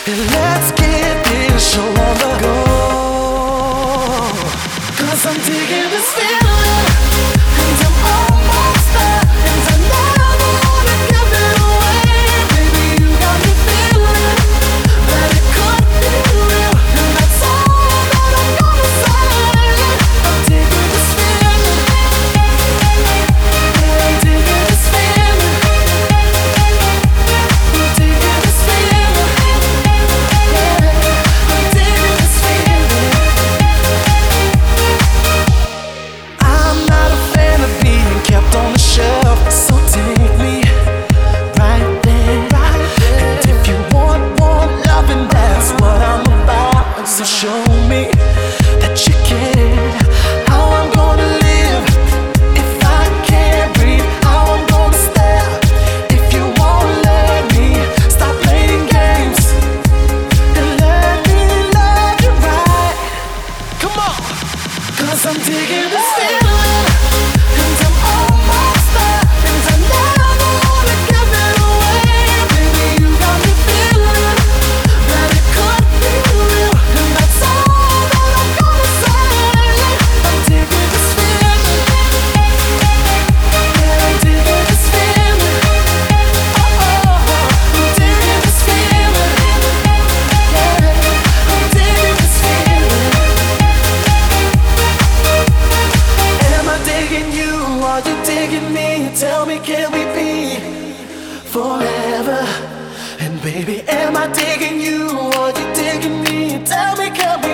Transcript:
Let's get this show on the go. 'Cause I'm digging this feeling, and I'm almost there, and I never wanna give it away. Baby, you got me feeling that it could be real, and that's all that I'm gonna say. I'm digging this feeling, yeah, I'm digging this feeling, I'm digging this feeling, yeah, I'm digging this feeling. I'm not a fan of being kept on the shelf, so take me right there. And if you want more loving, that's what I'm about. So show me that you care. How I'm gonna live if I can't breathe. How I'm gonna stare if you won't let me. Stop playing games and let me love you right. Come on, 'cause I'm digging this feeling, and I'm almost there, and I never wanna give it away. Baby, you got me feeling that it could be real, and that's all that I'm gonna say. I'm digging this feeling, yeah, I'm digging this feeling. Oh, I'm digging this feeling, yeah, I'm digging this feeling. Am I digging you? Are you digging me? Tell me, can we be forever? And baby, am I digging you? Are you digging me? Tell me, can we